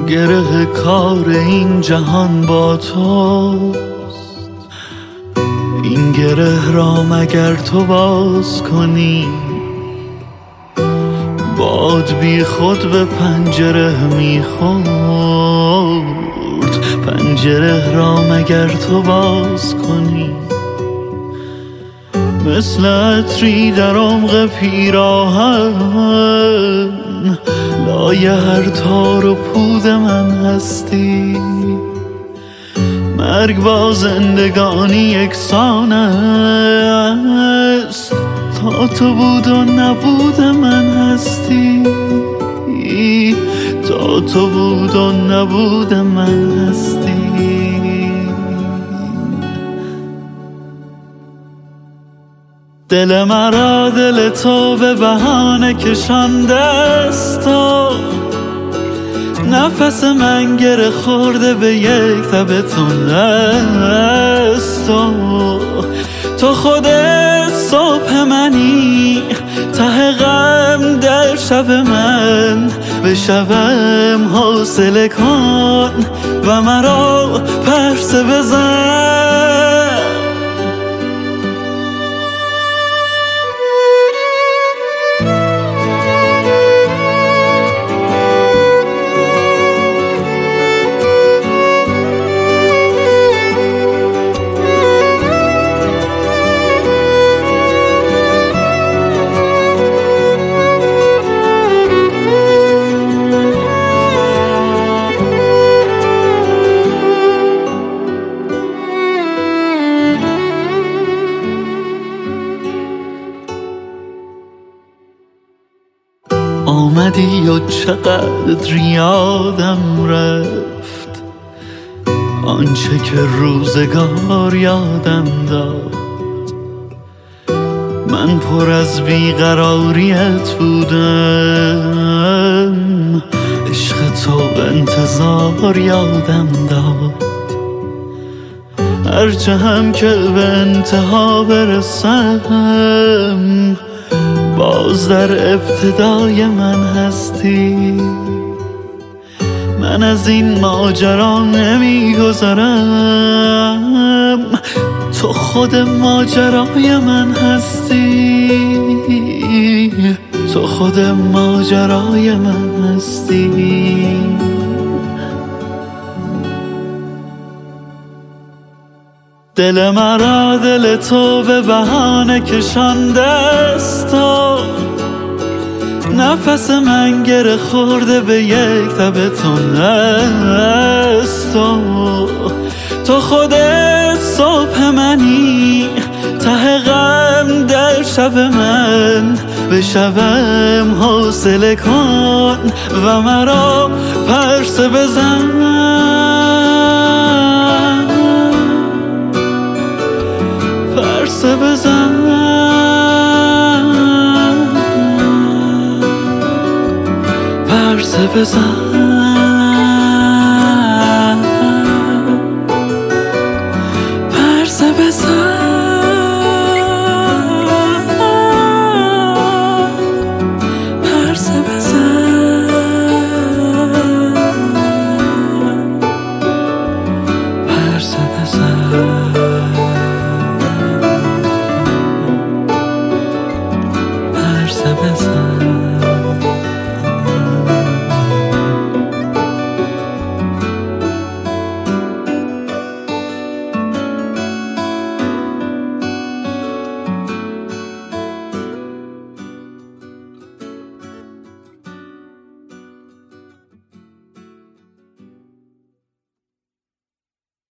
گره کار این جهان با توست. این گره را مگر تو باز کنی، باد بی خود به پنجره میخورد. پنجره را مگر تو باز کنی، مثل عطری در عمق پیراهن لای هر تار و پود من هستی. مرگ با زندگانی یکسان است، تا تو بود و نبود من هستی. تا تو بود و نبود من هستی. دل مرا دل تو به بهانه کشانده است، تو نفس من گره خورده به یک تبتون است. تو خود صبح منی، ته غم در شب من. به شبم حوصله کن و مرا پرسه بزن. آمدی و چقدر یادم رفت آنچه که روزگار یادم داد. من پر از بیقراریت بودم، عشق تو انتظار یادم داد. هرچه هم که به انتها برسم، باز در ابتدای من هستی. من از این ماجرا نمیگذرم، تو خود ماجرای من هستی. تو خود ماجرای من هستی. دل مرا دل تو به بهانه کشانده است، تو نفس من گره خورده به یک تبتون است. تو خود صبح منی، ته غم در شب من. به شبم حوصله کن و مرا پرسه بزن. پرسه بزن. پرسه بزن.